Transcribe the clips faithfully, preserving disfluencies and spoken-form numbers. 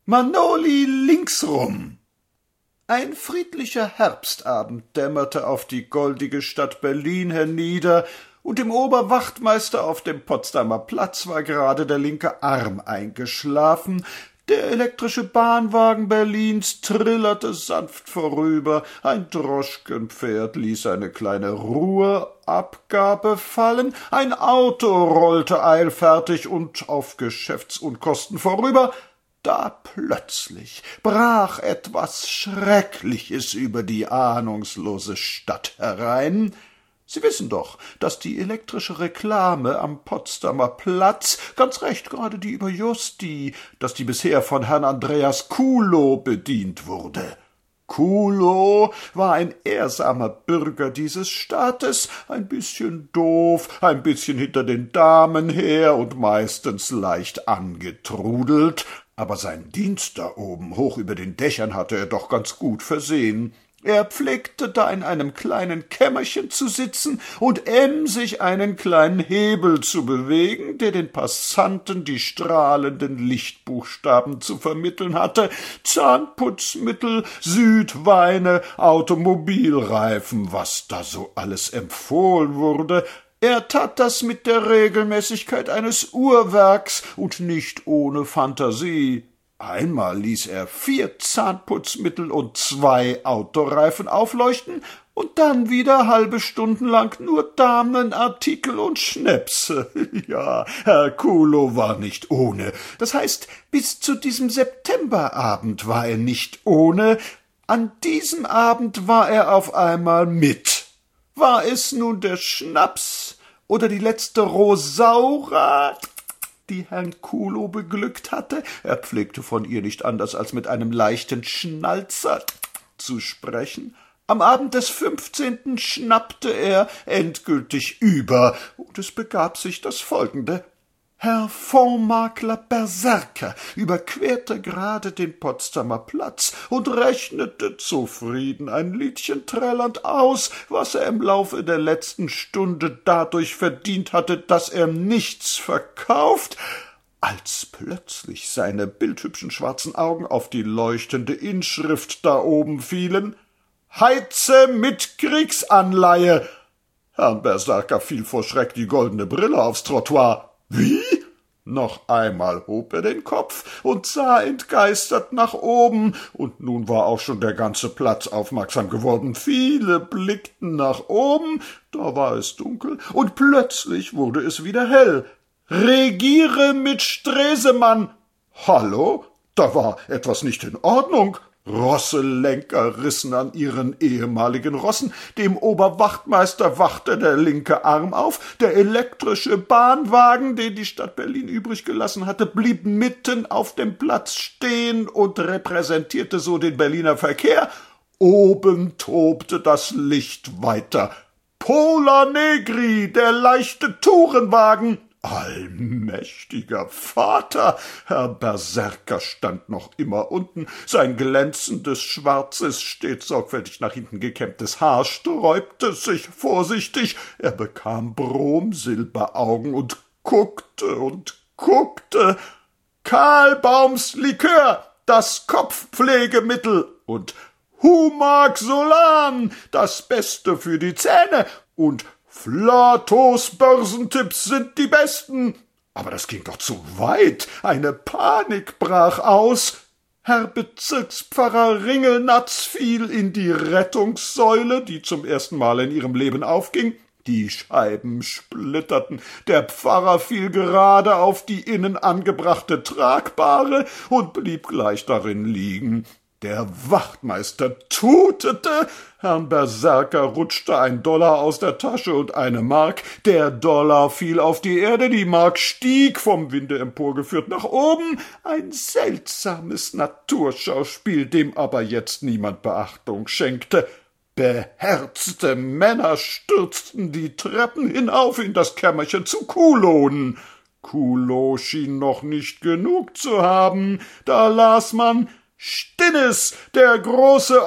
Manoli linksrum. Ein friedlicher Herbstabend dämmerte auf die goldige Stadt Berlin hernieder, und dem Oberwachtmeister auf dem Potsdamer Platz war gerade der linke Arm eingeschlafen. Der elektrische Bahnwagen Berlins trillerte sanft vorüber, ein Droschkenpferd ließ eine kleine Ruheabgabe fallen, ein Auto rollte eilfertig und auf Geschäftsunkosten vorüber. Da plötzlich brach etwas Schreckliches über die ahnungslose Stadt herein. Sie wissen doch, dass die elektrische Reklame am Potsdamer Platz, ganz recht gerade die über Justi, dass die bisher von Herrn Andreas Kulow bedient wurde. Kulow war ein ehrsamer Bürger dieses Staates, ein bisschen doof, ein bisschen hinter den Damen her und meistens leicht angetrudelt, aber sein Dienst da oben hoch über den Dächern hatte er doch ganz gut versehen. Er pflegte da in einem kleinen Kämmerchen zu sitzen und emsig einen kleinen Hebel zu bewegen, der den Passanten die strahlenden Lichtbuchstaben zu vermitteln hatte: Zahnputzmittel, Südweine, Automobilreifen, was da so alles empfohlen wurde. Er tat das mit der Regelmäßigkeit eines Uhrwerks und nicht ohne Fantasie. Einmal ließ er vier Zahnputzmittel und zwei Autoreifen aufleuchten und dann wieder halbe Stunden lang nur Damenartikel und Schnäpse. Ja, Herr Kulow war nicht ohne. Das heißt, bis zu diesem Septemberabend war er nicht ohne. An diesem Abend war er auf einmal mit. War es nun der Schnaps oder die letzte Rosaura, die Herrn Kulow beglückt hatte? Er pflegte von ihr nicht anders als mit einem leichten Schnalzer zu sprechen. Am Abend des fünfzehnten schnappte er endgültig über, und es begab sich das Folgende. Herr Fondsmakler Berserker überquerte gerade den Potsdamer Platz und rechnete zufrieden ein Liedchen trällernd aus, was er im Laufe der letzten Stunde dadurch verdient hatte, dass er nichts verkauft, als plötzlich seine bildhübschen schwarzen Augen auf die leuchtende Inschrift da oben fielen: »Heize mit Kriegsanleihe!« Herrn Berserker fiel vor Schreck die goldene Brille aufs Trottoir. »Wie?« Noch einmal hob er den Kopf und sah entgeistert nach oben, und nun war auch schon der ganze Platz aufmerksam geworden. Viele blickten nach oben, da war es dunkel, und plötzlich wurde es wieder hell. »Regiere mit Stresemann!« Hallo, da war etwas nicht in Ordnung. Rosselenker rissen an ihren ehemaligen Rossen, dem Oberwachtmeister wachte der linke Arm auf, der elektrische Bahnwagen, den die Stadt Berlin übrig gelassen hatte, blieb mitten auf dem Platz stehen und repräsentierte so den Berliner Verkehr. Oben tobte das Licht weiter. Pola Negri, der leichte Tourenwagen. Allmächtiger Vater! Herr Berserker stand noch immer unten, sein glänzendes, schwarzes, stets sorgfältig nach hinten gekämmtes Haar sträubte sich vorsichtig, er bekam Bromsilberaugen und guckte und guckte. Karlbaums Likör, das Kopfpflegemittel, und Humac Solan, das Beste für die Zähne, und Flatos Börsentipps sind die besten. Aber das ging doch zu weit. Eine Panik brach aus. Herr Bezirkspfarrer Ringelnatz fiel in die Rettungssäule, die zum ersten Mal in ihrem Leben aufging. Die Scheiben splitterten. Der Pfarrer fiel gerade auf die innen angebrachte Tragbare und blieb gleich darin liegen. Der Wachtmeister tutete, Herrn Berserker rutschte ein Dollar aus der Tasche und eine Mark, der Dollar fiel auf die Erde, die Mark stieg, vom Winde emporgeführt, nach oben, ein seltsames Naturschauspiel, dem aber jetzt niemand Beachtung schenkte. Beherzte Männer stürzten die Treppen hinauf in das Kämmerchen zu Kulow. Kulow schien noch nicht genug zu haben, da las man: Stinnes, der große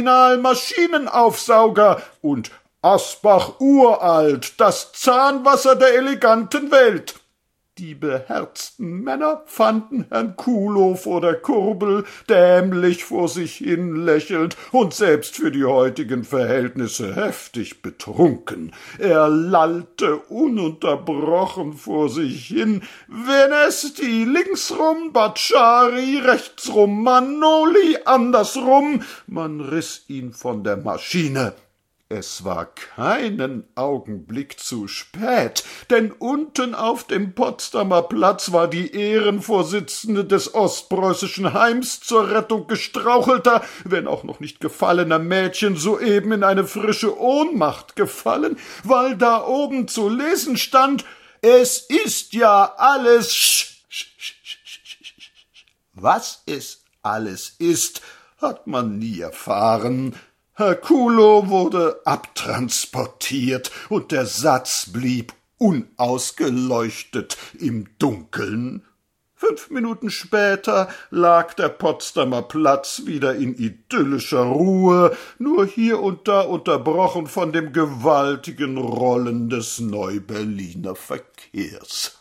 Original-Maschinenaufsauger, und Asbach uralt, das Zahnwasser der eleganten Welt. Die beherzten Männer fanden Herrn Kuhlow vor der Kurbel, dämlich vor sich hin lächelnd und selbst für die heutigen Verhältnisse heftig betrunken. Er lallte ununterbrochen vor sich hin, Venesti linksrum, Bacciari rechtsrum, Manoli andersrum. Man riß ihn von der Maschine. Es war keinen Augenblick zu spät, denn unten auf dem Potsdamer Platz war die Ehrenvorsitzende des Ostpreußischen Heims zur Rettung gestrauchelter, wenn auch noch nicht gefallener Mädchen soeben in eine frische Ohnmacht gefallen, weil da oben zu lesen stand: »Es ist ja alles...« Was es alles ist, hat man nie erfahren. Herr Kuhlow wurde abtransportiert, und der Satz blieb unausgeleuchtet im Dunkeln. Fünf Minuten später lag der Potsdamer Platz wieder in idyllischer Ruhe, nur hier und da unterbrochen von dem gewaltigen Rollen des Neuberliner Verkehrs.